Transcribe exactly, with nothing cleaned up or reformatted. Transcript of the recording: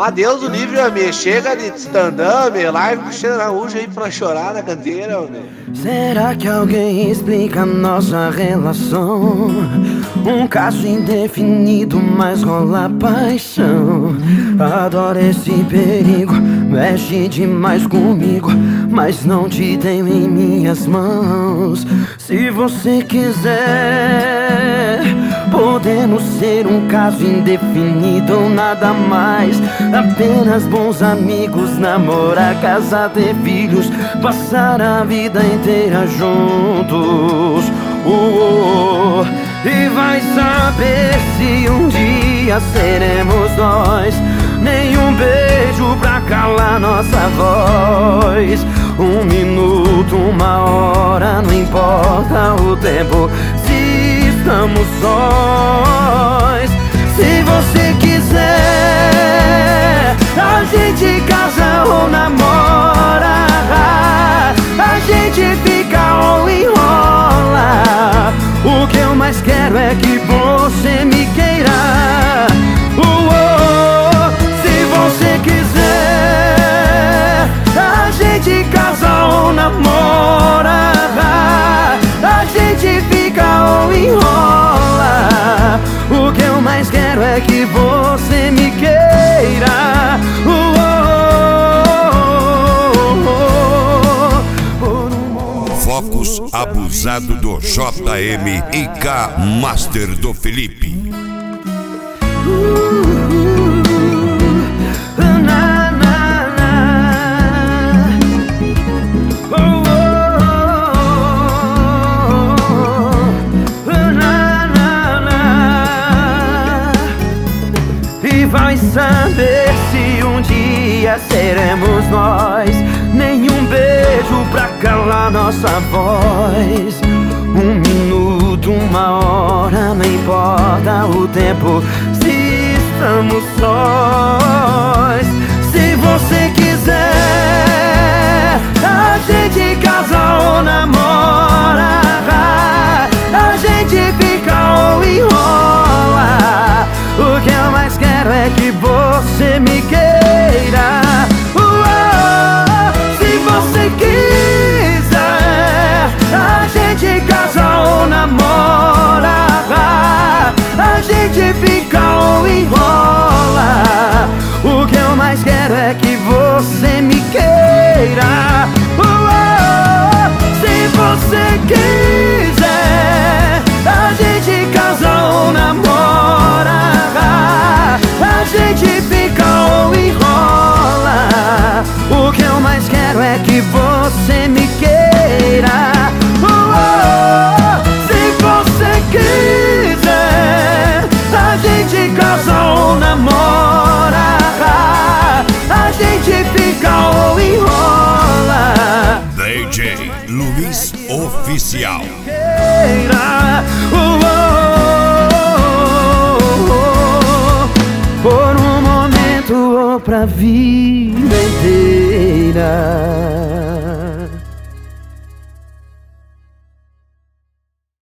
Mas Deus do livre, homem. Chega de stand-up, live com o Cristiano Araújo aí pra chorar na canteira, homem. Será que alguém explica nossa relação? Um caso indefinido, mas rola paixão. Adoro esse perigo, mexe demais comigo, mas não te tenho em minhas mãos. Se você quiser, podemos ser um caso indefinido ou nada mais. Apenas bons amigos, namorar, casar, ter filhos, passar a vida inteira juntos. Oh, oh, oh. E vai saber se um dia seremos nós. Nenhum beijo pra calar nossa voz. Um minuto, uma hora, não importa o tempo, se estamos sós. Se você quiser, a gente casa ou namora, a gente fica ou enrola. O que eu mais quero é que você me queira. Uh, oh, se você quiser, a gente casa ou namora, a gente fica ou enrola. O que eu mais quero é que você me queira. Uh, oh, oh, oh, oh. Focus abusado do J M e K Master do Felipe. Vai saber se um dia seremos nós. Nenhum beijo pra calar nossa voz. Um minuto, uma hora, não importa o tempo, se estamos sós. Se você quiser, a gente casa ou namora, a gente fica ou enrola. O que eu mais quero é que você me queira. Uh, oh, se você quiser, a gente casa ou namora, a gente fica ou enrola. O que eu mais quero é que você me queira. Uh, oh, se você quiser, a gente casa ou namora, a gente fica ou enrola. O que eu mais quero é que você me queira. Uh, oh, se você quiser, a gente casa ou namora, a gente fica ou enrola. D J Luiz Oficial. Uh, oh, por um momento ou pra vida inteira.